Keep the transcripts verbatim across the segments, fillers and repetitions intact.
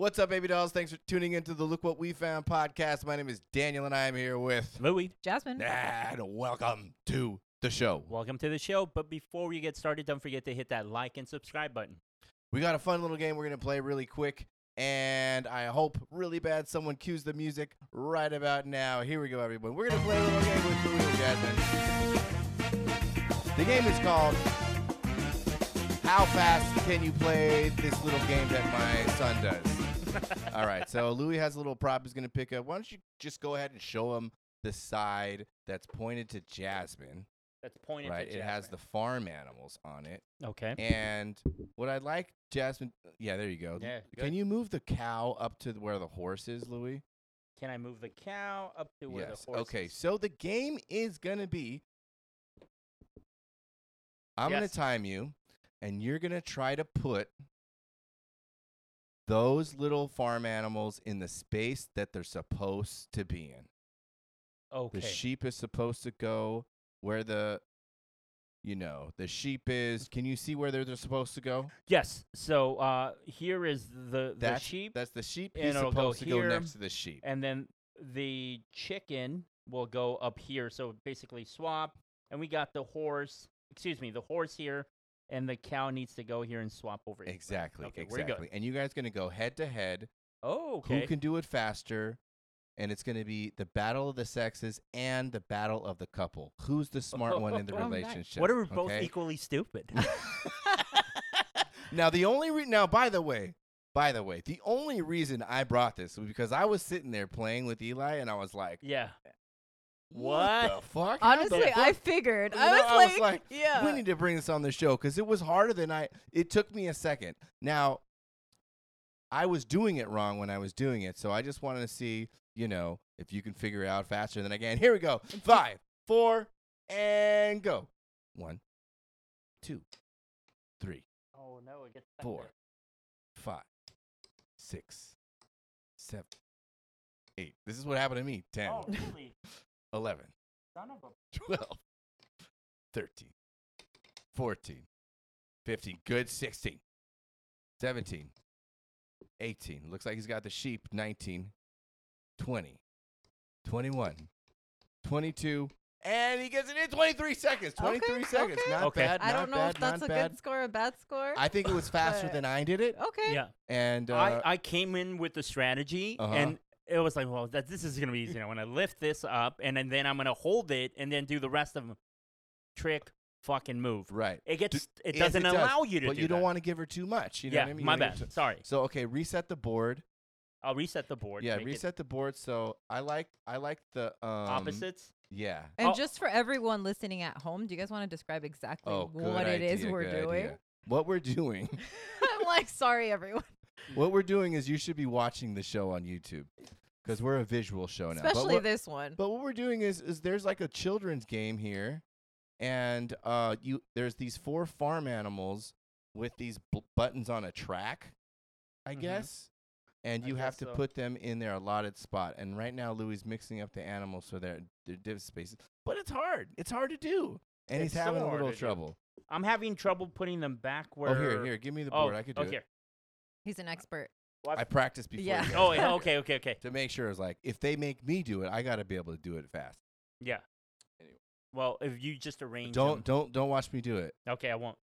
What's up, baby dolls? Thanks for tuning into the Look What We Found podcast. My name is Daniel, and I am here with Louie. Jasmine. and welcome to the show. Welcome to the show. But before we get started, don't forget to hit that like and subscribe button. We got a fun little game we're going to play really quick, and I hope really bad someone cues the music right about now. Here we go, everyone. We're going to play a little game with Louie and Jasmine. The game is called How Fast Can You Play This Little Game That My Son Does? All right, so Louie has a little prop he's going to pick up. Why don't you just go ahead and show him the side that's pointed to Jasmine, That's pointed right? to It has the Jasmine. farm animals on it. Okay. And what I'd like, Jasmine, yeah, there you go. Yeah, Can good. you move the cow up to where the horse is, Louie? Can I move the cow up to where Yes. the horse Okay, is? so the game is going to be, I'm going Yes. to time you, and you're going to try to put those little farm animals in the space that they're supposed to be in. Okay. The sheep is supposed to go where the, you know, the sheep is. Can you see where they're, they're supposed to go? Yes. So uh, here is the, the That's, sheep, That's the sheep. and He's it'll go supposed to go here, next to the sheep. and then the chicken will go up here. So basically swap, and we got the horse, excuse me, the horse here, and the cow needs to go here and swap over here. Exactly, Okay, we're good. exactly. And you guys going to go head to head. Oh, okay. Who can do it faster? And it's going to be the battle of the sexes and the battle of the couple. Who's the smart one in the Oh, nice. relationship? What are we both okay? equally stupid? Now the only re- now by the way, by the way, the only reason I brought this was because I was sitting there playing with Eli and I was like, yeah. "What, What? the fuck?" How the Honestly, fuck? I figured. You I know, was I like, was like, yeah. we need to bring this on the show because it was harder than I. It took me a second. Now, I was doing it wrong when I was doing it, so I just wanted to see, you know, if you can figure it out faster than I can. Here we go. Five, four, and go. One, two, three, Oh, no, it gets stuck four, there. five, six, seven, eight. This is what happened to me. Ten, Oh, really? eleven, Son of a... twelve, thirteen, fourteen, fifteen, good, sixteen, seventeen, eighteen, looks like he's got the sheep, nineteen, twenty, twenty-one, twenty-two, and he gets it in twenty-three seconds, twenty-three Okay, seconds, okay. not Okay. bad, I not don't know bad, if that's not a bad. good score or a bad score. I think it was faster But- than I did it, okay. Yeah. and uh, I, I came in with the strategy, Uh-huh. and it was like, well, that, this is going to be easy. I'm going to lift this up, and then, then I'm going to hold it, and then do the rest of them. Trick, fucking move. right. It gets. It Yes, doesn't it does, allow you to but do you don't that. want to give her too much. You know yeah, what I mean? You my wanna give bad. her some- Sorry. So okay, reset the board. I'll reset the board. Yeah, make it reset the board. So I like I like the um, opposites. Yeah. And Oh. just for everyone listening at home, do you guys want to describe exactly Oh, good what it is idea, we're good doing? idea. What we're doing, I'm like, sorry, everyone. what we're doing is you should be watching the show on YouTube because we're a visual show now. Especially but what, this one. but what we're doing is is there's like a children's game here, and uh, you there's these four farm animals with these b- buttons on a track, I Mhm. guess. And I you have guess to so. put them in their allotted spot. And right now, Louie's mixing up the animals so they're they're div spaces. But it's hard. It's hard to do. And It's he's so having a hard little to do. trouble. I'm having trouble putting them back where. Oh, here, here. Give me the Oh, board. I could do oh, it. here. He's an expert. Well, I practiced before. Yeah. you guys Oh, did yeah, it. okay, okay, okay. To make sure it's like, if they make me do it, I got to be able to do it fast. Yeah. Anyway. Well, if you just arrange. Don't them. don't don't watch me do it. Okay, I won't.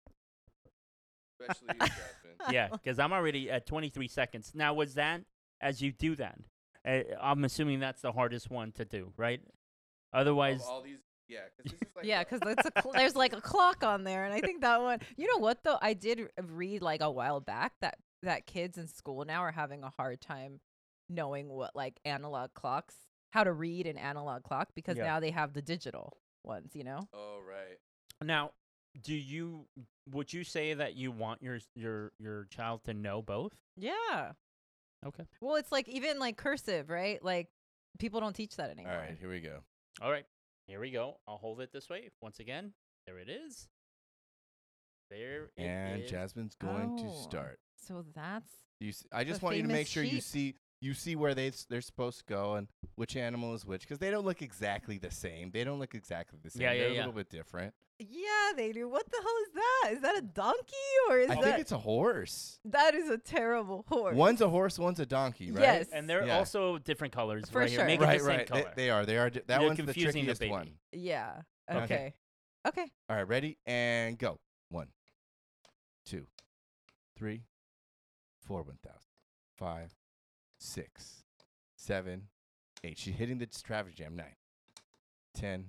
Especially you, Jasmine. Yeah, because I'm already at twenty-three seconds. Now, was that as you do that? Uh, I'm assuming that's the hardest one to do, right? Otherwise, all these, yeah, because this is like Yeah, because cl- there's like a clock on there, and I think that one. You know what though? I did r- read like a while back that that kids in school now are having a hard time knowing what like analog clocks, how to read an analog clock because Yeah. now they have the digital ones. You know. Oh right. now, do you would you say that you want your your your child to know both? Yeah. Okay. Well, it's like even like cursive, right? Like people don't teach that anymore. All right, here we go. All right. Here we go. I'll hold it this way once again. There it is. There it And is. Jasmine's going Oh. to start. So that's You s- I just The want you to make famous sure you sheep. see you see where they s- they're supposed to go and which animal is which because they don't look exactly the same. They don't look exactly the same. Yeah, yeah, they're a yeah. little bit different. Yeah, they do. What the hell is that? Is that a donkey or is I that? think it's a horse. That is a terrible horse. One's a horse, one's a donkey, right? Yes. And they're Yeah. also different colors. For right sure. Here. Make it right, the same right. They, color. they are. They are. di- That You're one's the confusing the trickiest baby. one. Yeah. Okay. Okay. Okay. All right, ready and go. One, two, three, four, one thousand, five, six, seven, eight. She's hitting the traffic jam. Nine, ten,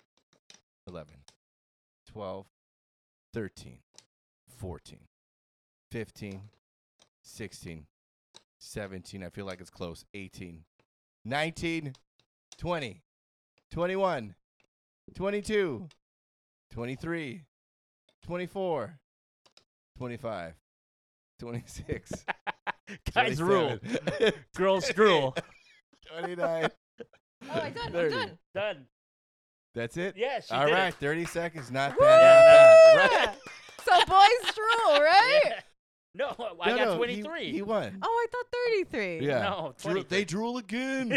eleven, twelve, thirteen, fourteen, fifteen, sixteen, seventeen. I feel like it's close. eighteen, nineteen, twenty, twenty-one, twenty-two, twenty-three, twenty-four, twenty-five, twenty-six, Guys rule. twenty-seven, Girls drool. twenty-nine. Oh, I'm done. I'm thirty. done. Done. That's it? Yeah, she All did right, it. thirty seconds. Not Woo! bad. Not bad. Right? So boys drool, right? Yeah. No, I No, got no, he- twenty-three. He, won. Oh, I thought thirty-three. Yeah. No, Drool- they twenty-three. drool again.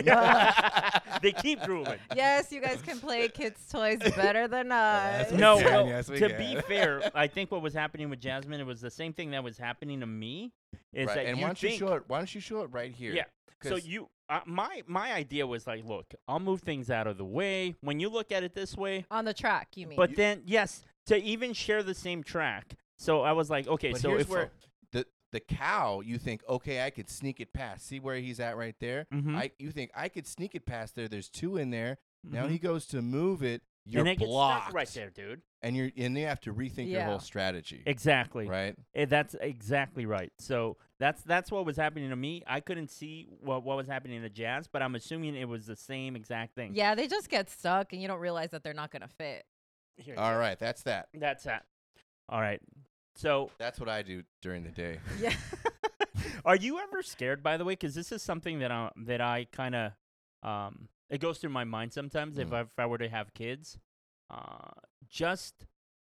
they keep drooling. Yes, you guys can play kids' toys better than us. Yes, we No, can, well, yes, we to can. be fair, I think what was happening with Jasmine, it was the same thing that was happening to me. Is Right, that and you why don't think, you show it? Why don't you show it right here? Yeah. So 'Cause- you, uh, my my idea was like, look, I'll move things out of the way. When you look at it this way, On the track, you mean? but then yes, to even share the same track. So I was like, okay, But so here's if where the the cow, you think, okay, I could sneak it past. See where he's at right there. Mhm. I you think I could sneak it past there. There's two in there. Now Mhm. he goes to move it. You're and it gets blocked stuck right there, dude. and you're and you have to rethink your Yeah. whole strategy. Exactly. Right. Eh, that's exactly right. So that's that's what was happening to me. I couldn't see what what was happening to Jazz, but I'm assuming it was the same exact thing. yeah, they just get stuck, and you don't realize that they're not gonna fit. Here you All go. right. That's that. That's that. All right. So, That's what I do during the day. Yeah. are you ever scared, by the way? Because this is something that I that I kind of um it goes through my mind sometimes if Mm. I, if I were to have kids, uh, just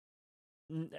n-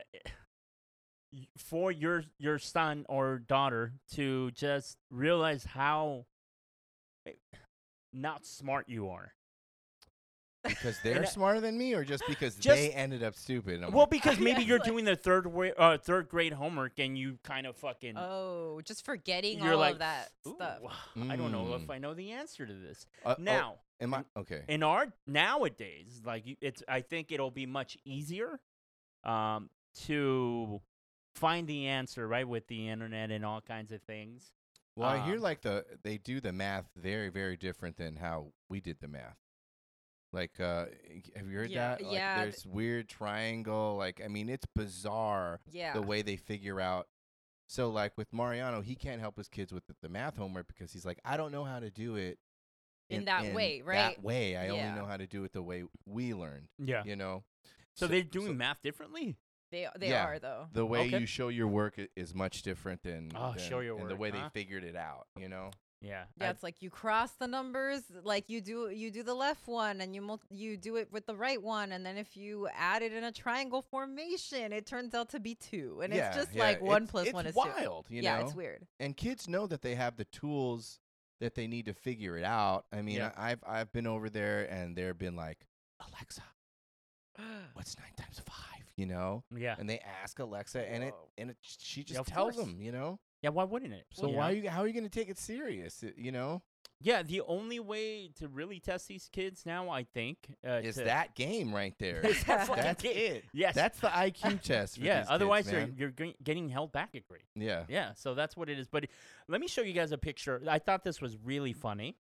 y- for your your son or daughter to just realize how eh, not smart you are. Because And they're I- smarter than me, or just because Just- they ended up stupid. And I'm Well, like, because maybe Yeah, you're like- doing the third way, uh, third grade homework and you kind of fucking Oh, just forgetting you're all like of that "Ooh, stuff. I don't know if Mm. I know the answer to this. uh, oh, Now, am I okay? in our nowadays, like you- it's, I think it'll be much easier um, to find the answer, right, with the internet and all kinds of things. Well, I hear um, like the they do the math very very different than how we did the math. Like, uh, have you heard Yeah, that? Like, yeah, th- there's weird triangle. Like, I mean, it's bizarre Yeah. the way they figure out. So, like with Mariano, he can't help his kids with the, the math homework because he's like, I don't know how to do it In that way, right? That way, I Yeah. only know how to do it the way we learned. Yeah. You know. So, they're doing math differently. They they Yeah. are though. The way Okay. you show your work i- is much different than, Oh, than show your and the work, way huh? they figured it out. You know. Yeah. Yeah, I- it's like you cross the numbers, like you do you do the left one, and you mul- you do it with the right one, and then if you add it in a triangle formation, it turns out to be two, and Yeah, it's just yeah, like one it's- plus it's one is wild, two. you yeah, know? it's weird. And kids know that they have the tools that they need to figure it out. I mean, Yeah. I, I've I've been over there and they've been like, Alexa, what's nine times five? You know, yeah. and they ask Alexa, and it Whoa. and it, she just of tells course. them. You know, Yeah. Why wouldn't it? so You why know? are you how are you going to take it serious? It- you know, Yeah. The only way to really test these kids now, I think, uh, is to- that game right there? Is that fucking That's kid. it. Yes. That's the I Q test. For yeah. these Otherwise, kids, you're man. you're g- getting held back a grade. yeah. Yeah, so that's what it is. But let me show you guys a picture. I thought this was really funny.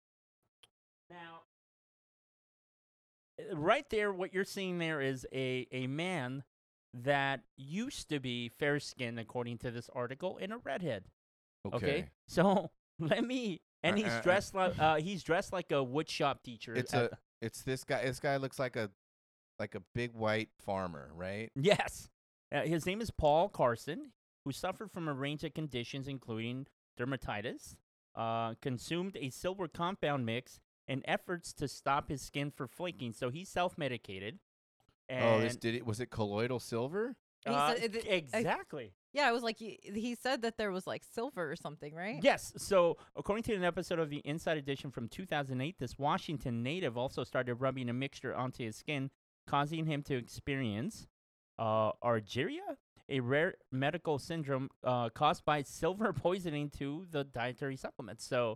Now, uh, right there, what you're seeing there is a, a man that used to be fair skinned, according to this article, and a redhead. Okay. Okay, so let me. And Uh, he's uh, uh. dressed like uh, he's dressed like a wood shop teacher. It's at a it's this guy. This guy looks like a like a big white farmer, right? Yes. Uh, his name is Paul Carson, who suffered from a range of conditions, including dermatitis, uh, consumed a silver compound mix, and efforts to stop his skin from flaking. So he's self-medicated. And Oh, this did it. Was it colloidal silver? He uh, said it- it- I- exactly. Yeah, it was like he, he said that there was like silver or something, right? Yes. So, according to an episode of the Inside Edition from two thousand eight, this Washington native also started rubbing a mixture onto his skin, causing him to experience uh, argyria, a rare medical syndrome uh, caused by silver poisoning to the dietary supplements. So,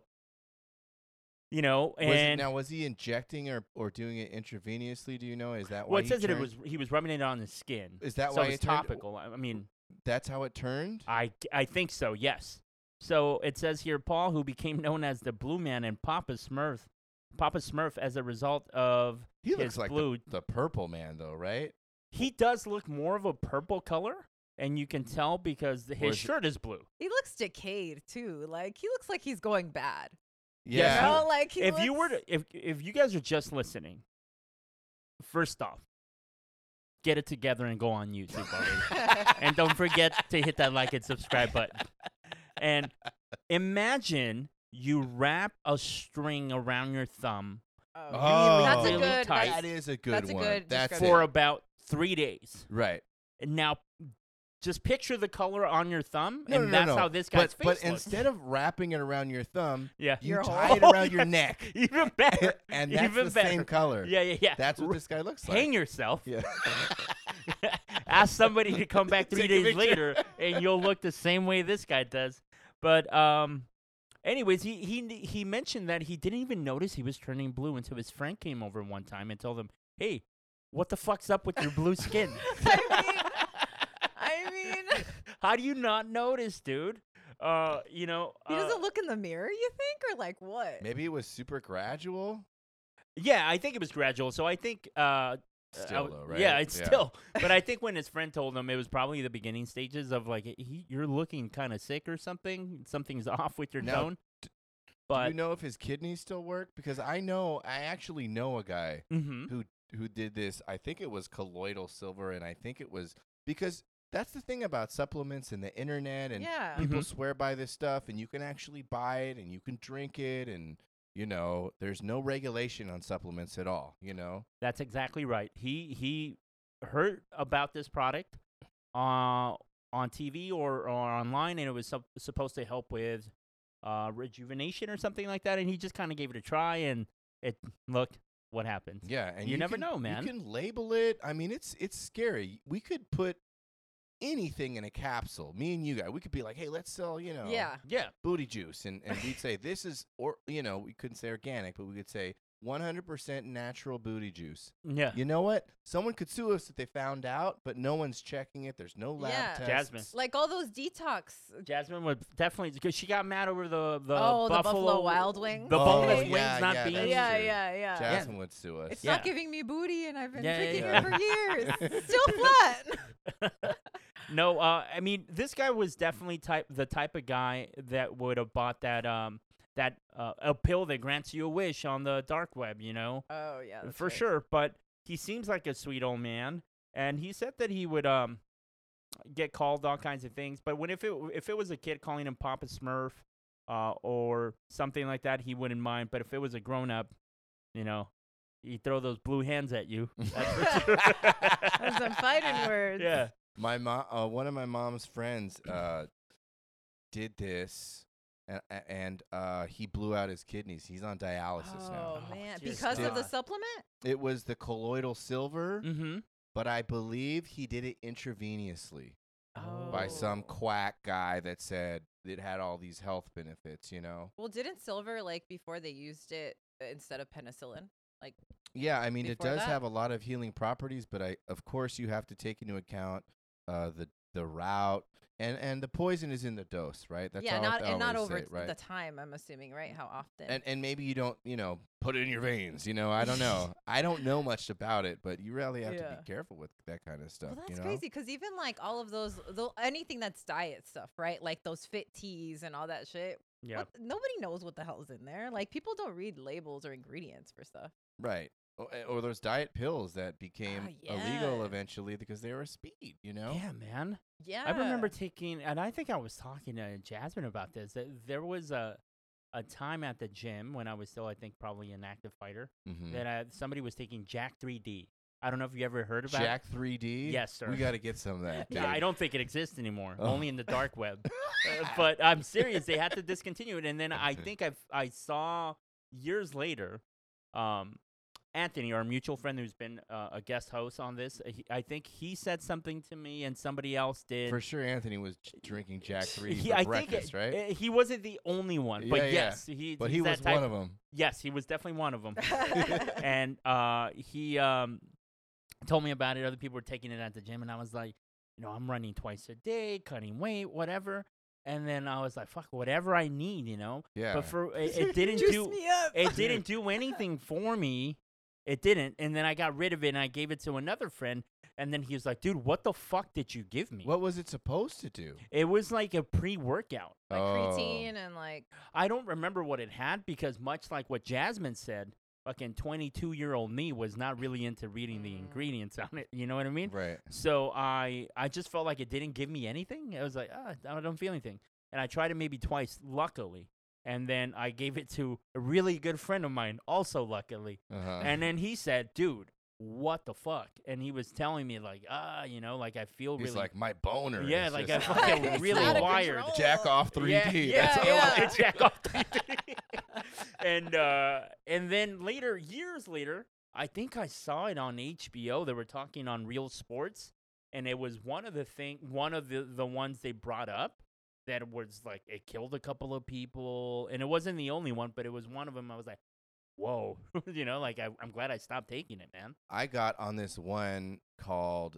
you know, Was he, and now, was he injecting or, or doing it intravenously? Do you know? Is that why? well, it he says that it turned- was he was rubbing it on his skin. Is that so why it was it turned- topical. I I mean, That's how it turned. I, I think so, yes. So it says here, Paul, who became known as the Blue Man and Papa Smurf, Papa Smurf as a result of He his looks like blue. the, the purple man, though, right? He does look more of a purple color, and you can tell because the, his is it- shirt is blue. He looks decayed too. Like he looks like he's going bad. Yes, You Yeah. know, like he If you were looks- to, if if you guys are just listening, first off, get it together and go on YouTube already. And don't forget to hit that like and subscribe button. And imagine you wrap a string around your thumb Oh, Oh, that's a really good. tight. That's, that is a good that's a one. good That's description. for it. about three days. Right. And now, just picture the color on your thumb, No, and no, that's no, no. how this guy's But, but face looks. instead of wrapping it around your thumb, Yeah. you Your tie whole- it around your Yes, neck. Even better. and that's Even the better. same color. Yeah, yeah, yeah. That's what R- this guy looks like. Hang yourself. Yeah. Ask somebody to come back three Take a days picture. later, and you'll look the same way this guy does. But um, anyways, he he he mentioned that he didn't even notice he was turning blue until his friend came over one time and told him, "Hey, what the fuck's up with your blue skin?" I mean, I mean, How do you not notice, dude? Uh, you know, he uh, doesn't look in the mirror. You think, or like what? Maybe it was super gradual. yeah, I think it was gradual. So I think uh. Still, I w- though, right? Yeah, it's Yeah. still. But I think when his friend told him, it was probably the beginning stages of like, he, you're looking kind of sick or something. Something's off with your Now, tone. Do But you know if his kidneys still work? Because I know, I actually know a guy mhm. who who did this. I think it was colloidal silver, and I think it was because that's the thing about supplements and the internet, and Yeah. people Mhm. swear by this stuff, and you can actually buy it, and you can drink it, and you know, there's no regulation on supplements at all. You know, That's exactly right. He he heard about this product uh, on T V or, or online, and it was sup- supposed to help with uh, rejuvenation or something like that. And he just kind of gave it a try, and it look what happened. yeah, and You never can- know, man. You can label it. I mean, it's it's scary. We could put anything in a capsule. Me and you guys, we could be like, hey, let's sell, you know, Yeah. Yeah, booty juice, and, and we'd say this is, or you know, we couldn't say organic, but we could say one hundred percent natural booty juice. yeah. You know what? Someone could sue us if they found out, but no one's checking it. There's no lab Yeah. tests. Jasmine. Like all those detox. Jasmine would definitely because she got mad over the the Oh, the buffalo, Buffalo Wild Wings? the Oh, boneless yeah, wings not yeah, being. that's Yeah, true. yeah, yeah. Jasmine would sue us. It's Yeah. not giving me booty, and I've been Yeah, yeah, drinking yeah. it for years. Still flat. No, uh, I mean this guy was definitely type the type of guy that would have bought that um that uh, a pill that grants you a wish on the dark web, you know, Oh yeah, that's for right. sure. But he seems like a sweet old man, and he said that he would um get called all kinds of things. But when if it if it was a kid calling him Papa Smurf, uh, or something like that, he wouldn't mind. But if it was a grown up, you know, he'd throw those blue hands at you. That's for sure. Those are fighting words. Yeah. My mom, uh, one of my mom's friends, uh, did this, and and uh, he blew out his kidneys. He's on dialysis now. Oh Oh, man, dear because of the God. supplement. It was the colloidal silver, Mm-hmm. but I believe he did it intravenously Oh. by some quack guy that said it had all these health benefits. You know. Well, didn't silver like before they used it uh, instead of penicillin? Like Yeah, I mean, it Before does that? have a lot of healing properties, but I, of course, you have to take into account uh, the the route and and the poison is in the dose, right? That's yeah, all not I and not always over say, t- right? the time. I'm assuming, right? How often? and and maybe you don't, you know, put it in your veins. You know, I don't know. I don't know much about it, but you really have to Yeah. be careful with that kind of stuff. well, that's you know? crazy because even like all of those, tho- anything that's diet stuff, right? Like those fit teas and all that shit. Yeah. What, nobody knows what the hell's in there. Like people don't read labels or ingredients for stuff. Right. Or, or those diet pills that became Ah, illegal yeah. eventually because they were speed. You know. Yeah, man. Yeah, I remember taking, and I think I was talking to Jasmine about this. That there was a a time at the gym when I was still, I think, probably an active fighter, Mm-hmm. that I, somebody was taking Jack three D. I don't know if you ever heard about Jack three D. Yes, sir. We got to get some of that. it. Dude. Yeah, I don't think it exists anymore. Oh. Only in the dark web. Uh, but I'm serious. They had to discontinue it, and then I think I I saw years later, um, Anthony, our mutual friend who's been uh, a guest host on this. Uh, he, I think he said something to me, and somebody else did. For sure, Anthony was j- drinking Jack three He- for I breakfast, think right? it, uh, he wasn't the only one, but Yeah, yeah. yes, he. but he's he that was type- one of them. Yes, he was definitely one of them. And uh, he um, told me about it. Other people were taking it at the gym, and I was like, you know, I'm running twice a day, cutting weight, whatever. And then I was like, fuck, whatever I need, you know. Yeah. But for it, it didn't Juice do me up. it didn't do anything for me. It didn't. And then I got rid of it, and I gave it to another friend. And then he was like, dude, what the fuck did you give me? What was it supposed to do? It was like a pre-workout. Like Oh. creatine and like I don't remember what it had because much like what Jasmine said, fucking twenty-two-year-old me was not really into reading the Mm. ingredients on it. You know what I mean? Right. So I I just felt like it didn't give me anything. I was like, ah, I don't feel anything. And I tried it maybe twice, luckily. And then I gave it to a really good friend of mine, also luckily. Uh-huh. And then he said, dude, what the fuck? And he was telling me like, ah, you know, like I feel He's really like, my boner. Yeah, is like just I fucking It's really out of wired. control. Jack off three D. Yeah, That's yeah, all yeah. I- it's Jack off three D. and uh, and then later, years later, I think I saw it on H B O. They were talking on Real Sports, and it was one of the thing, one of the the ones they brought up that was like it killed a couple of people, and it wasn't the only one, but it was one of them. I was like, whoa, you know, like I, I'm glad I stopped taking it, man. I got on this one called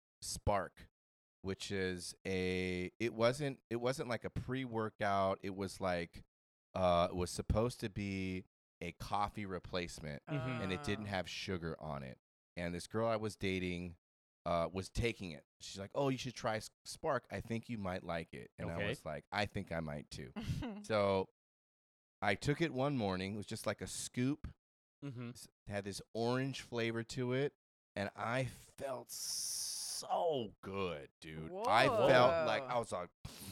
Spark, which is a it wasn't it wasn't like a pre-workout. It was like uh it was supposed to be a coffee replacement, Mhm. and it didn't have sugar on it. And this girl I was dating uh was taking it. She's like, "Oh, you should try S- Spark. I think you might like it." And I Okay. was like, "I think I might too." So I took it one morning. It was just like a scoop. Mm-hmm. s- had this orange flavor to it, and I felt so good, dude. I felt like I Whoa. was like,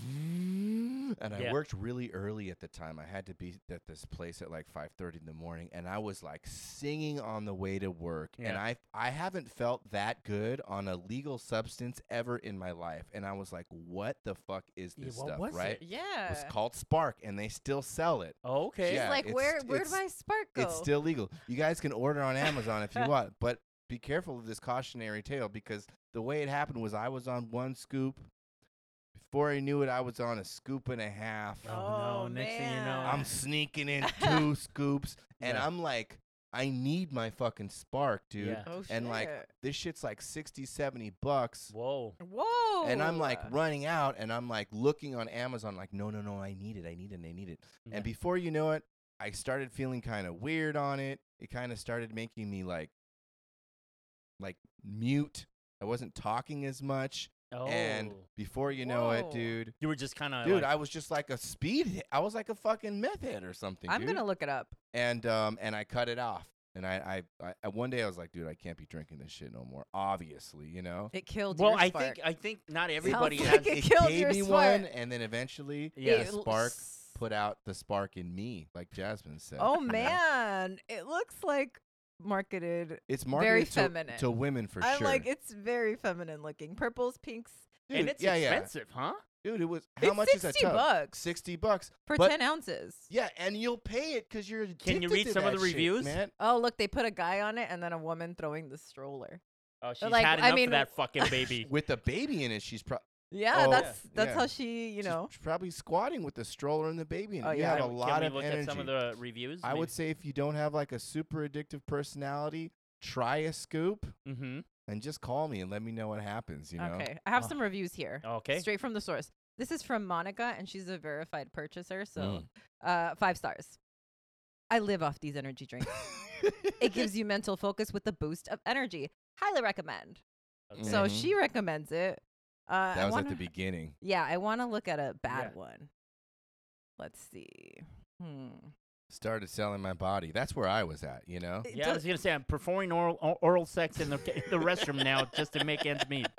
and I Yeah. worked really early at the time. I had to be at this place at like five thirty in the morning, and I was like singing on the way to work. And Yeah. I I haven't felt that good on a legal substance ever in my life. And I was like, what the fuck is Yeah, this what stuff, was right? it? yeah. It's called Spark, and they still sell it. Oh, okay. She's Yeah, like, it's- where where it's- do my spark go? It's still legal. You guys can order on Amazon if you want, but be careful of this cautionary tale because the way it happened was I was on one scoop. Before I knew it, I was on a scoop and a half. Oh, no, Oh, next thing you know, man. I'm sneaking in two scoops, and Yeah. I'm like, I need my fucking Spark, dude. Yeah. Oh shit. And like, this shit's like sixty, seventy bucks. Whoa. whoa. And I'm like running out, and I'm like looking on Amazon, like, no, no, no, I need it, I need it, I need it. Yeah. And before you know it, I started feeling kind of weird on it. It kind of started making me like, like mute. I wasn't talking as much. Oh. And before you know it, Whoa. dude, you were just kind of dude, like, I was just like a speed hit. I was like a fucking meth head or something. I'm dude. gonna look it up. and um and I cut it off. And I, I, I, one day I was like, dude, I can't be drinking this shit no more. Obviously, you know. It killed well, your I spark. think I think not everybody like has. it it killed gave your me spark. one, and then eventually, Yeah. the spark put out the spark in me, like Jasmine said. Oh you know? man, it looks like marketed. it's very marketed to, feminine. to women for I'm sure. like, it's very feminine looking. Purples, pinks. dude, and it's yeah, expensive, huh? yeah, dude. It was how It's much is a sixty tub? bucks Sixty bucks. for but- ten ounces. Yeah, and you'll pay it because you're. Can you addicted read to some of that the shit, reviews? man? Oh look, they put a guy on it and then a woman throwing the stroller. Oh, she's like, had I enough mean- of that fucking baby. With the baby in it, she's probably. Yeah, Oh, that's that's yeah. how she, you know. She's probably squatting with the stroller and the baby in it. Oh, you yeah. have a Can- lot Can we of look energy. at some of the reviews? I would say if you don't have like a super addictive personality, try a scoop Mm-hmm. and just call me and let me know what happens. You know. Okay, I have Oh. some reviews here. Okay. Straight from the source. This is from Monica, and she's a verified purchaser, so Mm. uh, five stars. I live off these energy drinks. It gives you mental focus with a boost of energy. Highly recommend. Okay. So Mhm. she recommends it. Uh, That I was wanna, at the beginning. Yeah, I want to look at a bad Yeah. one. Let's see. Hmm. Started selling my body. That's where I was at. You know. It Yeah, I does- was gonna say I'm performing oral o- oral sex in the in the restroom now just to make ends meet.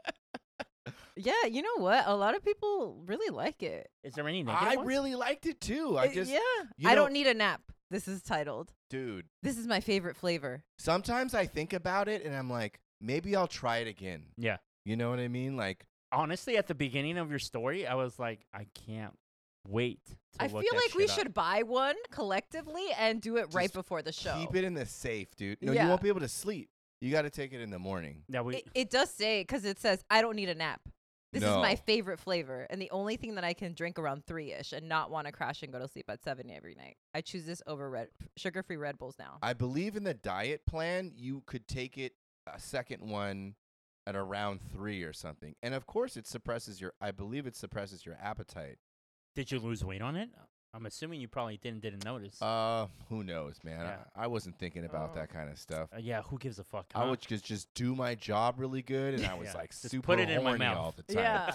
yeah, you know what? A lot of people really like it. Is there any negative I ones? really liked it too. I It- just, yeah. you I know- don't need a nap. This is titled. dude. This is my favorite flavor. Sometimes I think about it and I'm like, maybe I'll try it again. Yeah. You know what I mean? Like, Honestly, at the beginning of your story, I was like, I can't wait to I look feel that like we shit up. should buy one collectively and do it right Just before the show. keep it in the safe, dude. No, Yeah. you won't be able to sleep. You got to take it in the morning. Yeah, we. It, it does say, because it says, I don't need a nap. This is my No. favorite flavor, and the only thing that I can drink around three-ish and not want to crash and go to sleep at seven every night. I choose this over red sugar-free Red Bulls now. I believe in the diet plan, you could take it a second one at around three or something. And of course, it suppresses your, I believe it suppresses your appetite. Did you lose weight on it? I'm assuming you probably didn't didn't notice. Uh, who knows, man? Yeah. I, I wasn't thinking about Oh. that kind of stuff. Uh, yeah, who gives a fuck? I huh? would just just do my job really good, and I was Yeah, like just super put it in my horny mouth. all the time. Yeah.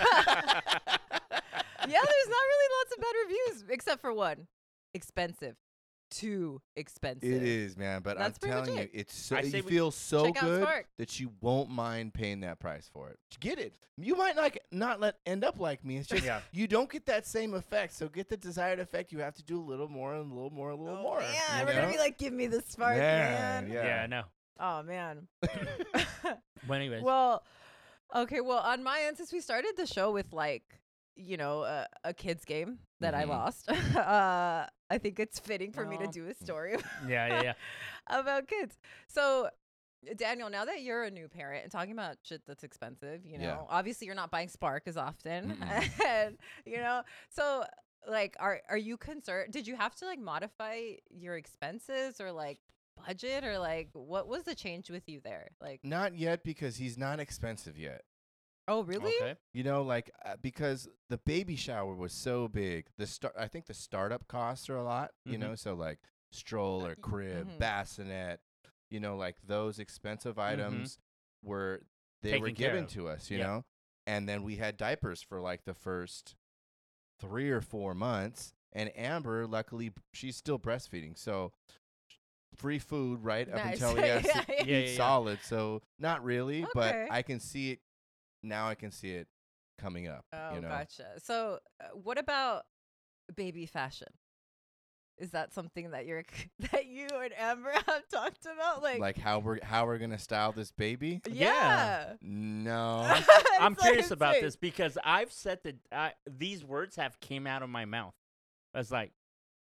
Yeah, there's not really lots of bad reviews, except for one. Expensive. Too expensive. It is, man. But That's I'm pretty much telling you, it. it's so I say you we feel so check out good Spark. that you won't mind paying that price for it. Get it. You might not not let end up like me. It's just Yeah. you don't get that same effect. So get the desired effect. You have to do a little more and a little more, a little Oh, more. man, you we're gonna know? be like, give me the spark, Yeah, man. yeah. Yeah, I know. Oh man. Well, anyways. Well, okay. Well, on my end, since we started the show with like, you know, uh, a kids game that I Mhm. lost, uh, I think it's fitting for me to Well, do a story yeah, yeah, yeah. about kids. So, Daniel, now that you're a new parent and talking about shit that's expensive, you know, Yeah. obviously you're not buying Spark as often, Mm-mm. and you know, so like, are are you concerned? Did you have to like modify your expenses or like budget or like what was the change with you there? Like, Not yet because he's not expensive yet. oh really? Okay. You know, like uh, because the baby shower was so big. The start, I think the startup costs are a lot. You Mhm. know, so like stroller, crib, Mhm. bassinet. You know, like those expensive items were they were Taken care given of. to us. You Yeah. know, and then we had diapers for like the first three or four months. And Amber, luckily, she's still breastfeeding, so free food right up Nice. until he has to Yeah, yeah. eat Yeah, yeah, yeah. solid. So not really, but Okay. I can see it now. I can see it coming up. Oh, you know, gotcha. So, uh, what about baby fashion? Is that something that you're that you and Amber have talked about? Like, like how we're how we're gonna style this baby. yeah. No, I'm It's curious like, about wait. this because I've said that I, these words have came out of my mouth. I was like,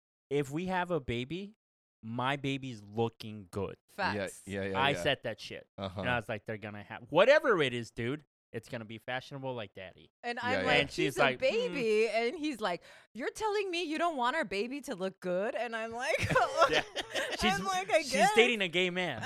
if we have a baby, my baby's looking good. Facts. yeah, yeah, yeah. I yeah. said that shit. uh-huh. And I was like, they're going to have whatever it is, dude. It's going to be fashionable like daddy. And Yeah, I'm yeah. like, And she's he's a like, "Hmm." baby, and he's like, you're telling me you don't want our baby to look good? And I'm like, Yeah. She's, I'm like, I she's guess. dating a gay man.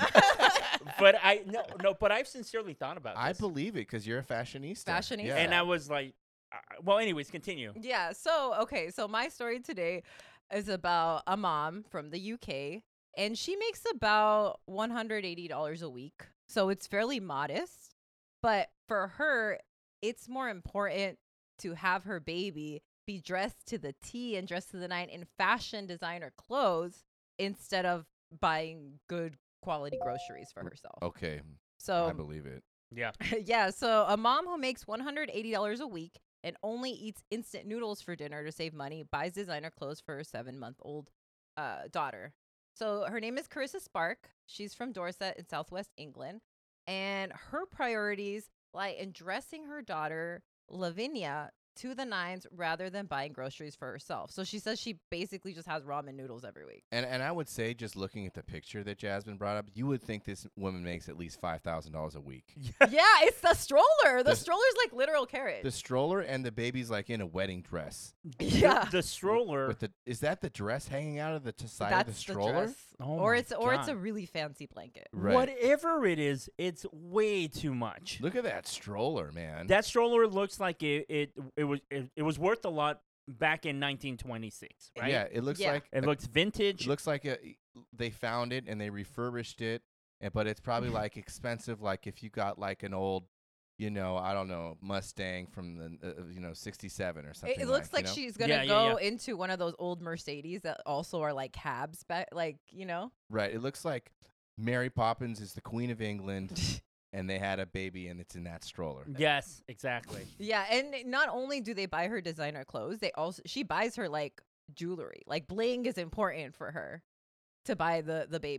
But I no no, but I've sincerely thought about I this. believe it because you're a fashionista. Fashionista. Yeah. And I was like, uh, well, anyways, continue. Yeah. So, okay. So, my story today is about a mom from the U K, and she makes about one hundred eighty dollars a week. So, it's fairly modest. But for her, it's more important to have her baby be dressed to the T and dressed to the nine in fashion designer clothes instead of buying good quality groceries for herself. okay, So, I believe it. Yeah. yeah, so a mom who makes one hundred eighty dollars a week and only eats instant noodles for dinner to save money buys designer clothes for her seven-month-old uh, daughter. So her name is Carissa Spark. She's from Dorset in southwest England. And her priorities lie in dressing her daughter, Lavinia, to the nines rather than buying groceries for herself. So she says she basically just has ramen noodles every week. And and I would say, just looking at the picture that Jasmine brought up, you would think this woman makes at least five thousand dollars a week. Yeah, it's the stroller. The The- stroller's like literal carriage. The stroller and the baby's like in a wedding dress. yeah. The stroller. With the is that the dress hanging out of the t- side That's of the stroller? dress. Oh or my it's or it's a God. really fancy blanket. Right. Whatever it is, it's way too much. Look at that stroller, man. That stroller looks like it it, it was it, it was worth a lot back in nineteen twenty-six, right? Yeah, it looks Yeah. like It a- looks vintage. It looks like a, they found it and they refurbished it, and, but it's probably like expensive. Like if you got like an old, you know, I don't know, Mustang from the, uh, you know, sixty-seven or something. It, it looks like, you know? she's gonna Yeah, yeah, go yeah. into one of those old Mercedes that also are like cabs, ba- like you know. Right. It looks like Mary Poppins is the Queen of England, and they had a baby, and it's in that stroller. Yes, exactly. Yeah, and not only do they buy her designer clothes, they also she buys her like jewelry. Like bling is important for her to buy the the baby.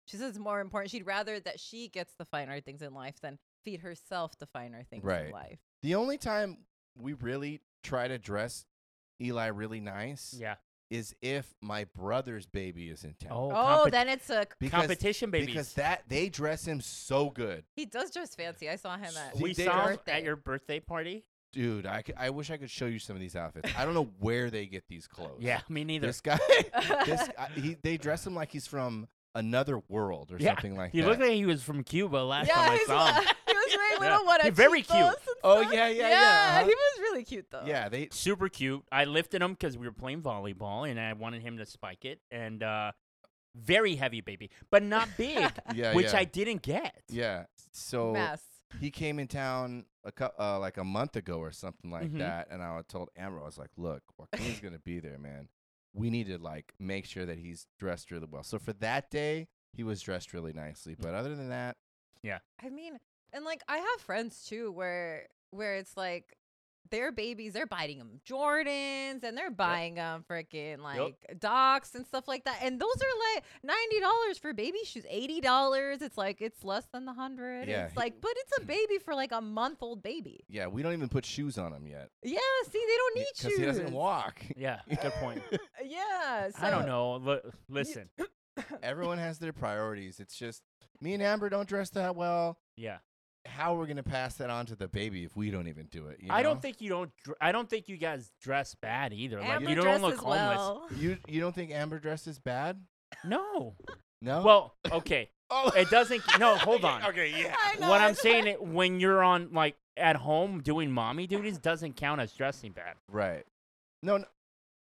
She says it's more important. She'd rather that she gets the finer things in life than feed herself the finer things Right. in life. The only time we really try to dress Eli really nice Yeah. is if my brother's baby is in town. Oh, Oh, compet- then it's a. because, competition babies. because that they dress him so good. He does dress fancy. I saw him at. See, we they saw are- him at your birthday party. Dude, I, c- I wish I could show you some of these outfits. I don't know where they get these clothes. Yeah, me neither. This guy, this I, he, they dress him like he's from another world or Yeah, something like he that. looked like he was from Cuba last yeah, time I he's saw him. wa- he was wearing Yeah. little what? He's very cute. Oh, yeah, yeah, yeah, uh-huh. He was really cute though. yeah, they Super cute. I lifted him because we were playing volleyball, and I wanted him to spike it. And uh, very heavy baby, but not big, yeah, which yeah. I didn't get. yeah. So Mess. he came in town a cou- uh, like a month ago or something like Mhm. that, and I told Amber, I was like, "Look, Joaquin's gonna be there, man. We need to like make sure that he's dressed really well." So for that day, he was dressed really nicely. But other than that, I mean, and like I have friends too where where it's like their babies, they're buying them Jordans and they're buying them freaking like Docs and stuff like that. And those are like ninety dollars for baby shoes, eighty dollars. It's like it's less than the hundred. Yeah, It's he- like, but it's a baby for like a month old baby. yeah, we don't even put shoes on him yet Yeah, see, they don't need because shoes he doesn't walk. Yeah, good point. Yeah, so I don't know. L- listen, Everyone has their priorities. It's just me and Amber don't dress that well. yeah, How are we gonna pass that on to the baby if we don't even do it? You I know? don't think you don't. Dr- I don't think you guys dress bad either. Like Amber you don't look dresses homeless. well. you you don't think Amber dresses bad? No. No. Well, okay. oh, It doesn't. No, hold on. Okay, yeah. I know, What I'm it's saying, like- it when you're on like at home doing mommy duties doesn't count as dressing bad. Right. No, no.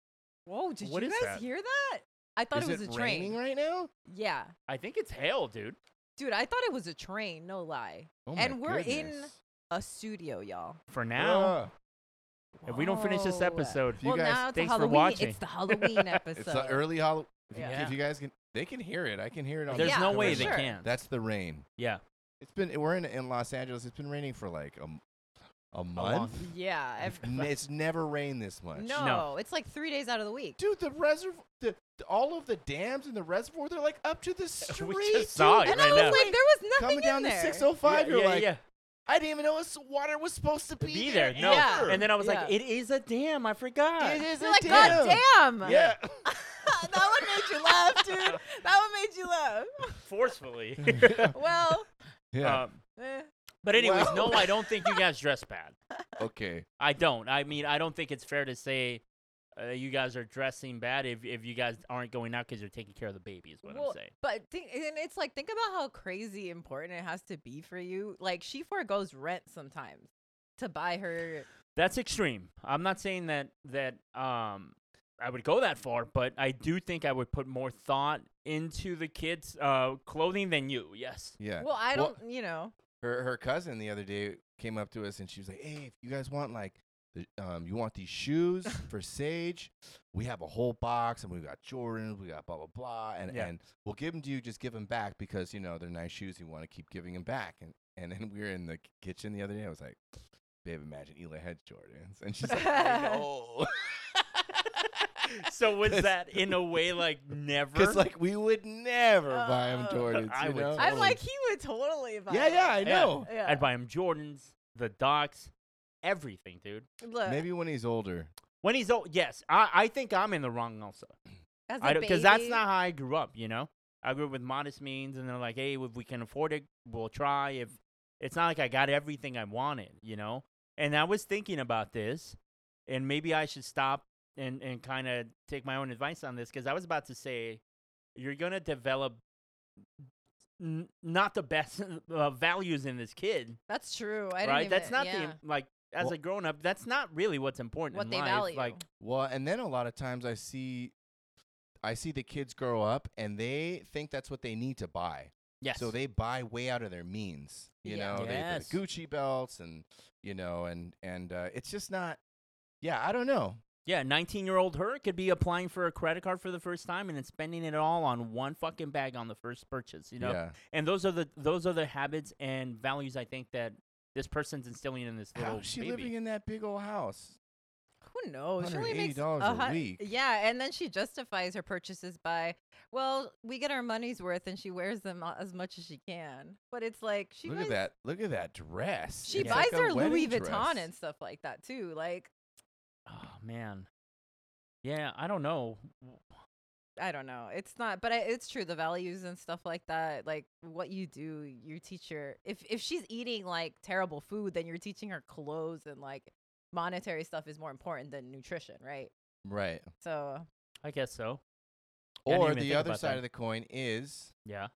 Whoa, did What you is guys that? hear that? I thought Is it was it a train. raining right now? Yeah. I think it's hail, dude. Dude, I thought it was a train, no lie. Oh my And we're in goodness. a studio, y'all. For now, Ugh. if we don't finish this Whoa. episode, If you well, guys- now it's thanks a for Halloween. watching. It's the Halloween episode. It's the early Halloween. If, Yeah. if you guys can, they can hear it. I can hear it on. there's the Yeah, no for way they sure. can. That's the rain. Yeah. It's been. We're in in Los Angeles. It's been raining for like a, m- a long- month. Yeah. ev- N- it's never rained this much. no, No. it's like three days out of the week. Dude, the reservoir, the, the- all of the dams in the reservoir, they're like up to the street. just saw dude. it And right I was now. like, there was nothing Coming in down the there. six oh five, yeah, you're yeah, like, yeah. I didn't even know this water was supposed to be, Be there. No. Yeah. And then I was like, Yeah. it is a dam. I forgot. It is You're a like, dam. God damn. Yeah. That one made you laugh, dude. That one made you laugh. Forcefully. Well, yeah. Um, eh. but anyways, Well- no, I don't think you guys dress bad. Okay. I don't. I mean, I don't think it's fair to say uh, you guys are dressing bad if, if you guys aren't going out because you're taking care of the baby, is what Well, I'm saying. But think, and it's like, think about how crazy important it has to be for you. Like, she foregoes rent sometimes to buy her. That's extreme. I'm not saying that that um I would go that far, but I do think I would put more thought into the kids' uh, clothing than you. Yes. Yeah. Well, I Well- don't, you know. her her cousin the other day came up to us and she was like, "Hey, if you guys want like, the, um, you want these shoes for Sage? We have a whole box and we got Jordans, we got blah blah blah, and Yeah. and we'll give them to you. Just give them back because you know they're nice shoes. You want to keep giving them back." And and then we were in the kitchen the other day. I was like, "Babe, imagine Eli had Jordans," and she's like, "I know." So was that in a way like never? Because like we would never buy him Oh. Jordans. I you would know? totally. I'm like, he would totally buy yeah, it. yeah, I Yeah. know. Yeah. I'd buy him Jordans, the Docs, everything, dude. Look, Maybe when he's older. When he's old, yes, I, I think I'm in the wrong also. as a I because that's baby- not how I grew up. You know, I grew up with modest means, and they're like, hey, if we can afford it, we'll try. If it's not like I got everything I wanted, you know. And I was thinking about this, and maybe I should stop and and kind of take my own advice on this because I was about to say, you're gonna develop n- not the best uh, values in this kid, That's true. I didn't right? even, That's not yeah. the like as Well- a grown up. That's not really what's important what in they life. value. Like, Well, and then a lot of times I see, I see the kids grow up and they think that's what they need to buy. yes, So they buy way out of their means. You Yeah. know, they Yes. the Gucci belts and you know, and and uh, it's just not. Yeah, I don't know. yeah, nineteen-year-old her could be applying for a credit card for the first time and then spending it all on one fucking bag on the first purchase, you know? Yeah. And those are the those are the habits and values I think that this person's instilling in this little How's she baby. living in that big old house? Who knows? She only makes $one hundred eighty dollars a hun- week. Yeah, and then she justifies her purchases by, well, we get our money's worth, and she wears them a- as much as she can. But it's like she Look buys, at that. Look at that dress. she It's buys like a her Louis wedding Vuitton dress. and stuff like that too. Like, Oh man. Yeah, I don't know. I don't know. It's not, but I, it's true. The values and stuff like that, like what you do, you teach her. If if she's eating like terrible food, then you're teaching her clothes and like monetary stuff is more important than nutrition, right? Right. So I guess so. I didn't Or even the think other about side that. of the coin is Yeah.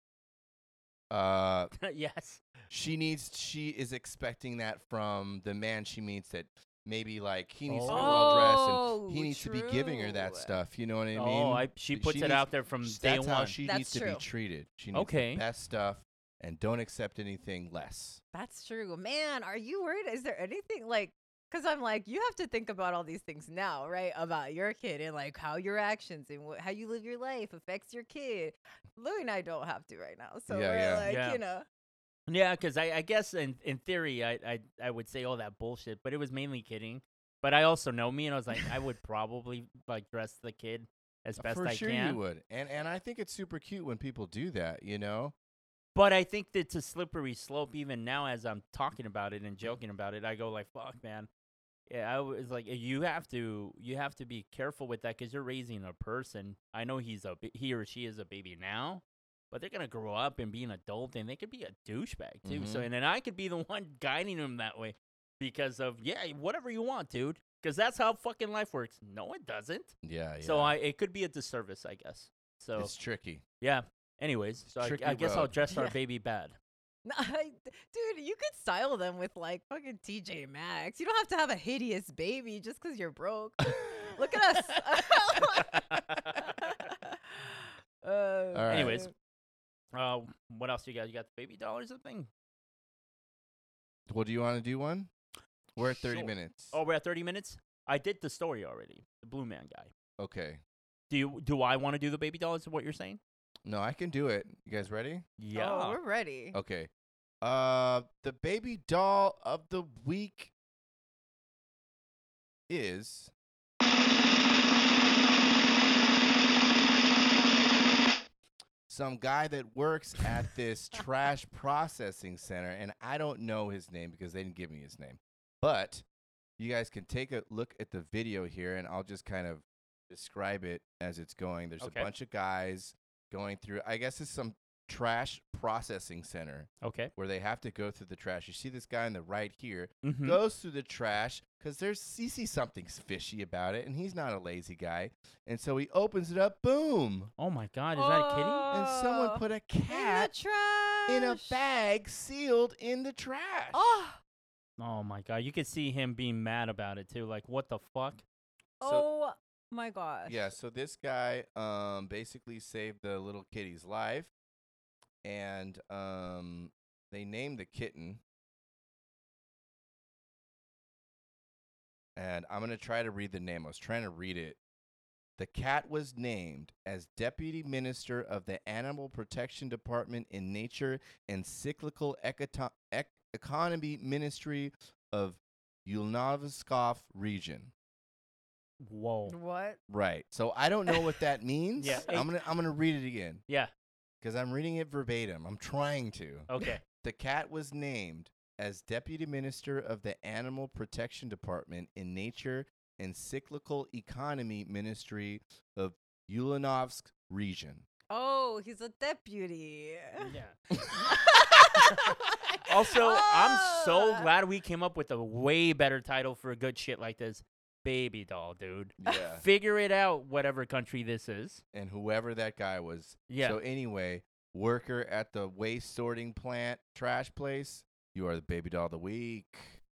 uh Yes. she needs she is expecting that from the man she meets, that maybe like he needs to be Oh. well dressed Oh, and he needs to be giving her that true. stuff. You know what I mean? Oh, I, she She puts it needs- out there from Sh- day That's one. how she That's needs to true. be treated. She needs Okay. the best stuff and don't accept anything less. That's true. Man, are you worried? Is there anything like, because I'm like, you have to think about all these things now, right? About your kid and like how your actions and wh- how you live your life affects your kid. Louis and I don't have to right now. So Yeah, we're yeah. like, Yeah. you know. Yeah, because I, I guess in, in theory, I, I I would say all that bullshit, but it was mainly kidding. But I also know me, and I was like, I would probably like dress the kid as best For I sure can. you would. And and I think it's super cute when people do that, you know? But I think that it's a slippery slope. Even now, as I'm talking about it and joking about it, I go like, "Fuck, man." Yeah, I was like, you have to, you have to be careful with that because you're raising a person. I know he's a, ba- he or she is a baby now, but they're gonna grow up and be an adult, and they could be a douchebag too. So, Mhm. and then I could be the one guiding them that way because of yeah, whatever you want, dude. Because that's how fucking life works. No, it doesn't. Yeah, yeah. So I, it could be a disservice, I guess. So it's tricky. yeah. Anyways, so I, tricky I guess I'll road. dress our Yeah. baby bad. No, I, dude, you could style them with like fucking T J Maxx. You don't have to have a hideous baby just because you're broke. Look at us. uh, All right. Anyways. Uh, what else you got? You got the baby dollars thing? Well, do you want to do one? We're at thirty Sure. minutes. Oh, we're at thirty minutes. I did the story already. The Blue Man guy. Okay. Do you? Do I want to do the baby dollars? Is what you're saying? No, I can do it. You guys ready? Yeah. Oh, we're ready. Okay. Uh, the baby doll of the week is some guy that works at this trash processing center, and I don't know his name because they didn't give me his name. But you guys can take a look at the video here, and I'll just kind of describe it as it's going. There's Okay. a bunch of guys going through, I guess it's some trash processing center Okay. where they have to go through the trash. You see this guy on the right here Mm-hmm. goes through the trash because there's he sees something fishy about it, and he's not a lazy guy, and so he opens it up. Boom! Oh my God! Is that a kitty? And someone Oh, put a in the cat trash. in a bag sealed in the trash. Oh, Oh my God! You could see him being mad about it too. Like, what the fuck? So- oh my gosh. Yeah, so this guy um basically saved the little kitty's life, and um they named the kitten. And I'm going to try to read the name. I was trying to read it. The cat was named as Deputy Minister of the Animal Protection Department in Nature and Cyclical Ecoto- Ec- Economy Ministry of Ulyanovskov Region. Whoa. What? Right. So I don't know what that means. Yeah, I'm going to I'm going to read it again Yeah. cuz I'm reading it verbatim. I'm trying to. Okay. The cat was named as Deputy Minister of the Animal Protection Department in Nature and Cyclical Economy Ministry of Ulyanovsk Region. Oh, he's a deputy. Yeah. Also, I'm so Oh. glad we came up with a way better title for a good shit like this. Baby doll, dude. Yeah. Figure it out, whatever country this is. And whoever that guy was. Yeah. So anyway, worker at the waste sorting plant trash place, you are the baby doll of the week.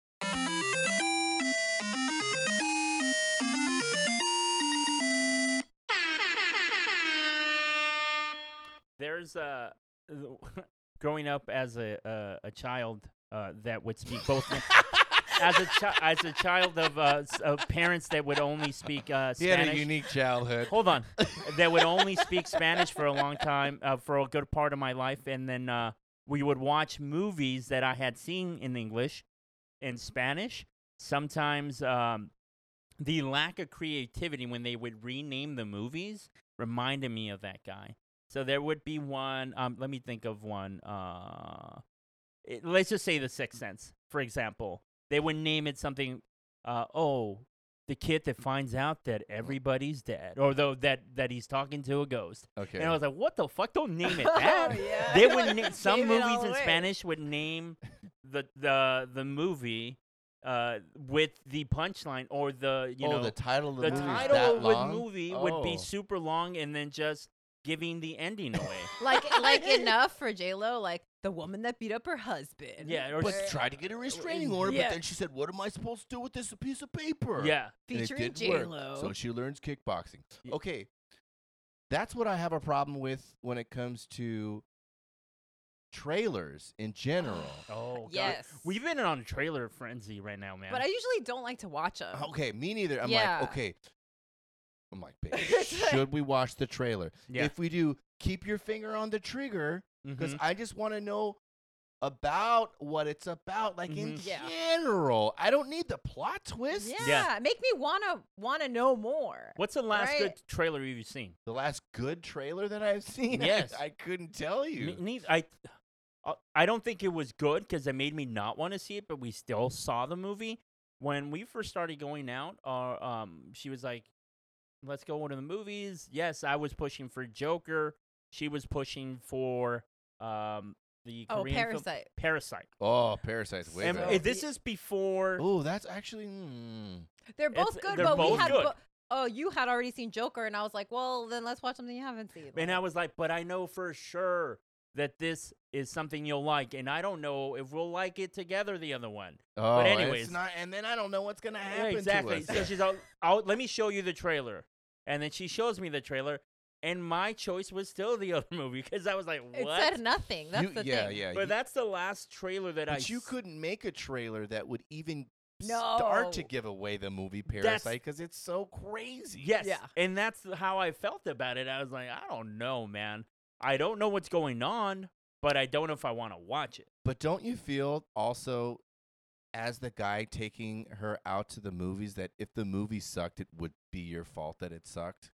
There's uh, growing up as a uh, a child uh, that would speak both as a chi- as a child of uh, s- of parents that would only speak uh, He had Spanish. a unique childhood. Hold on, that would only speak Spanish for a long time, uh, for a good part of my life, and then uh, we would watch movies that I had seen in English, in Spanish. Sometimes um, the lack of creativity when they would rename the movies reminded me of that guy. So there would be one. Um, let me think of one. Uh, it, let's just say The Sixth Sense, for example. They would name it something. Uh, oh, the kid that finds out that everybody's dead, or though that that he's talking to a ghost. Okay. And I was like, what the fuck? Don't name it that. Oh, yeah. They would na- some Gave it all movies in away. Spanish would name the the the movie uh, with the punchline or the you oh, know the title of the, the movie is title that of the long? movie would be Oh. super long and then just giving the ending away. like like enough for J Lo, like the woman that beat up her husband. Yeah, or But s- tried to get a restraining order, Yeah. but then she said, "What am I supposed to do with this piece of paper?" yeah. And it featuring didn't work. J Lo. So she learns kickboxing. Ye- Okay, that's what I have a problem with when it comes to trailers in general. Oh God. Yes. We've been on a trailer frenzy right now, man. But I usually don't like to watch them. Okay, me neither. I'm Yeah. like, okay. I'm like, babe, It's like- should we watch the trailer? Yeah. If we do, keep your finger on the trigger because Mhm. I just want to know about what it's about, like in Mhm. Yeah. general. I don't need the plot twist. Yeah, Yeah. make me wanna wanna know more. What's the last Right. good trailer you've seen? The last good trailer that I've seen, Yes. I, I couldn't tell you. Me, neither, I, uh, I don't think it was good because it made me not want to see it, but we still saw the movie. When we first started going out, uh, um, she was like, let's go to the movies. Yes, I was pushing for Joker. She was pushing for um, the Oh, Korean film Parasite. Parasite. Oh, Parasite's way And better. uh, this is before. Oh, that's actually. Mm. They're both It's- good, they're but we both had. good. bo- oh, you had already seen Joker, and I was like, well, then let's watch something you haven't seen. And I Like, was like, but I know for sure that this is something you'll like, and I don't know if we'll like it together. The other one. Oh, But and anyways. it's not, and then I don't know what's gonna Yeah, happen. exactly. To So us. she's all, I'll, let me show you the trailer. And then she shows me the trailer, and my choice was still the other movie because I was like, it what? said nothing. That's You- the yeah, thing. yeah. But you- that's the last trailer that I But you s- couldn't make a trailer that would even start to No. give away the movie That's- Parasite because it's so crazy. Yes. Yeah. And that's how I felt about it. I was like, I don't know, man. I don't know what's going on, but I don't know if I want to watch it. But don't you feel also, as the guy taking her out to the movies, that if the movie sucked, it would be your fault that it sucked?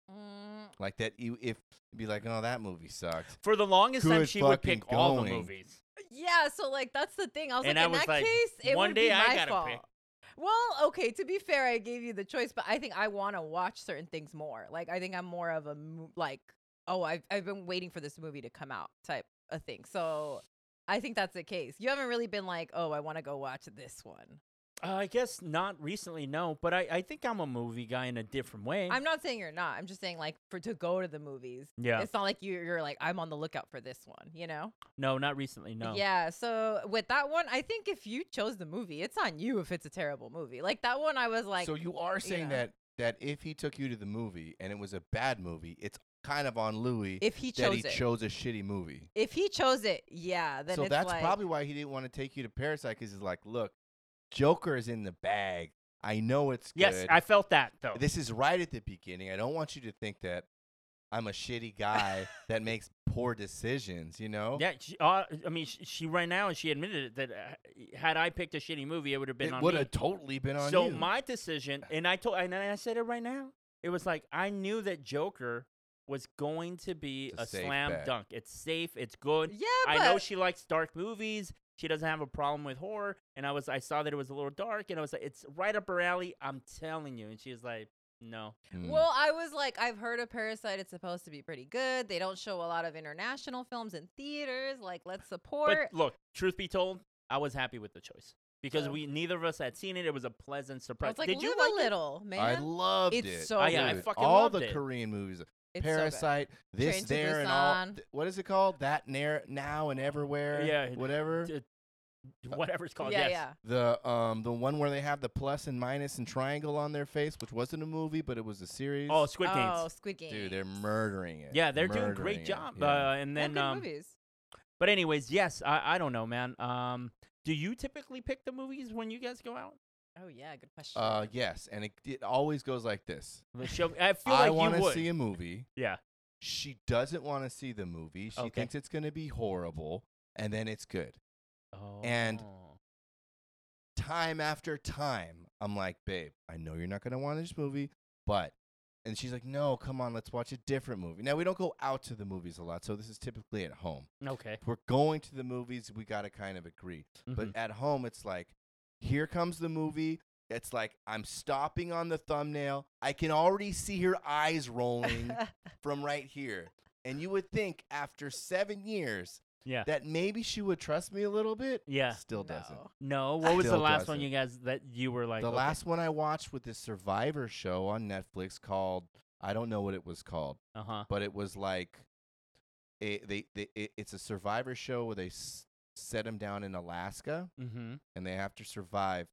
Mm, Like that, you if be like, oh, that movie sucked. For the longest time, Good she would fucking pick all the going. movies. yeah, so like that's the thing. I was And like, I in was that like, case, it one would day be I my gotta fault. pick. Well, okay. To be fair, I gave you the choice, but I think I want to watch certain things more. Like I think I'm more of a mo- like, oh, I've I've been waiting for this movie to come out type of thing. So I think that's the case. You haven't really been like, oh, I want to go watch this one. Uh, I guess not recently, no. But I, I think I'm a movie guy in a different way. I'm not saying you're not. I'm just saying like for to go to the movies. Yeah. It's not like you're, you're like I'm on the lookout for this one. You know. No, not recently, no. Yeah. So with that one, I think if you chose the movie, it's on you if it's a terrible movie. Like that one, I was like, so you are saying know. that that if he took you to the movie and it was a bad movie, it's kind of on Louis if he that chose he it. chose a shitty movie. If he chose it, yeah, then So it's that's like, probably why he didn't want to take you to Parasite because he's like, look, Joker is in the bag. I know it's good. Yes, I felt that, though. This is right at the beginning. I don't want you to think that I'm a shitty guy that makes poor decisions, you know? Yeah, she, uh, I mean, she, she right now, she admitted it, that uh, had I picked a shitty movie, it would have been It on would me. have totally been on so you. my decision, and I told, and I said it right now. It was like I knew that Joker was going to be It's a a, safe slam bet. dunk. It's safe. It's good. yeah, I but know she likes dark movies. She doesn't have a problem with horror. And I was, I saw that it was a little dark, and I was like, it's right up her alley. I'm telling you. And she was like, no. Mm. well, I was like, I've heard of Parasite. It's supposed to be pretty good. They don't show a lot of international films in theaters. Like, let's support. But look, truth be told, I was happy with the choice because So- we neither of us had seen it. It was a pleasant I surprise. was like, Did you live like a it? little, man. I loved It's it. so Oh, yeah, I Dude, fucking all loved the it. Korean movies. It's so good. Parasite, this, Train to there, and all. Busan. th- What is it called? That, near, now, and everywhere. Yeah, Whatever. D- whatever it's called. yeah, yes. yeah. The um the one where they have the plus and minus and triangle on their face, which wasn't a movie, but it was a series. Oh, Squid Games. Oh, Squid Game. Dude, they're murdering it. Yeah, they're doing a Murdering great it. job. Yeah. Uh, and They're then, good um, movies. but anyways, yes, I, I don't know, man. Um, do you typically pick the movies when you guys go out? Oh yeah, good question. uh, yes, and it, it always goes like this. The show, I feel I like want you to would. see a movie. Yeah. She doesn't want to see the movie. She Okay. thinks it's going to be horrible, and then it's good. Oh. And- time after time, I'm like, babe, I know you're not gonna want this movie, but. And she's like, no, come on, let's watch a different movie. Now, we don't go out to the movies a lot, so this is typically at home. Okay. If we're going to the movies, we got to kind of agree. But Mhm. at home, it's like, here comes the movie. It's like, I'm stopping on the thumbnail. I can already see her eyes rolling from right here. And you would think after seven years Yeah. that maybe she would trust me a little bit. Yeah. Still doesn't. No. No. What was the Still last one doesn't. you guys that you were like? The okay. last one I watched with this Survivor show on Netflix called, I don't know what it was called. Uh huh. But it was like a, they, they it, it's a survivor show where they s- set them down in Alaska Mm-hmm. and they have to survive.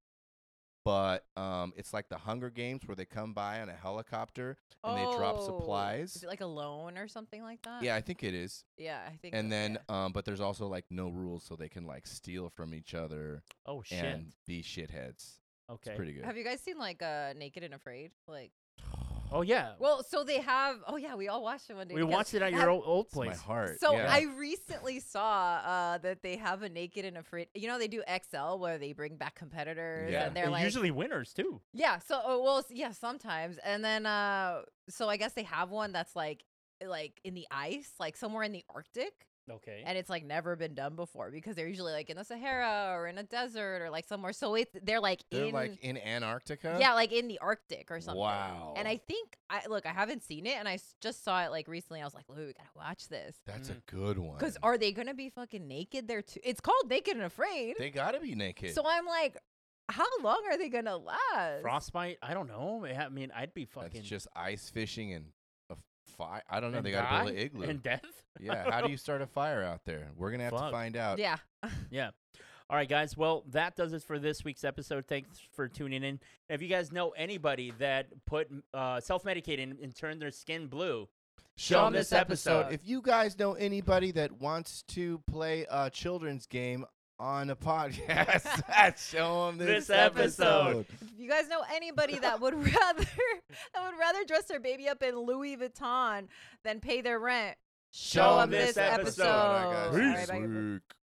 But um, it's like the Hunger Games where they come by on a helicopter and they drop Oh, supplies. Is it like a loan or something like that? Yeah, I think it is. Yeah, I think. And so, then, yeah. um, but there's also like no rules, so they can like steal from each other Oh shit. and be shitheads. Okay. It's pretty good. Have you guys seen like uh Naked and Afraid? Like, Oh yeah. well, so they have. Oh yeah, we all watched it one day. we together. watched it at Have- your old, old It's my place. heart. So yeah. I recently saw uh, that they have a Naked and Afraid. You know, they do X L where they bring back competitors, Yeah. and they're And like, usually winners too. yeah. So, uh, well, s- yeah, sometimes, and then, uh, so I guess they have one that's like, like in the ice, like somewhere in the Arctic, Okay. and it's like never been done before because they're usually like in the Sahara or in a desert or like somewhere. So it's they're like They're in, like in Antarctica. yeah, like in the Arctic or something. Wow. And I think I look, I haven't seen it, and I s- just saw it like recently. I was like, Lou, we gotta watch this. That's Mm. a good one. Because are they gonna be fucking naked there too? It's called Naked and Afraid. they gotta be naked. So I'm like, how long are they gonna last? Frostbite. I don't know. I mean, I'd be That's fucking. just ice fishing and a fire. I don't know. and They gotta build die an igloo. and death. Yeah. How do you start a fire out there? We're gonna have Fuck. to find out. Yeah. Yeah. All right, guys. Well, that does it for this week's episode. Thanks for tuning in. If you guys know anybody that put uh, self-medicated and turned their skin blue, Show 'em this this episode. episode. If you guys know anybody that wants to play a children's game on a podcast, show them this, This episode. If you guys know anybody that would rather that would rather dress their baby up in Louis Vuitton than pay their rent, show Show 'em them this this episode. episode. All right, guys. All right, This bye. week.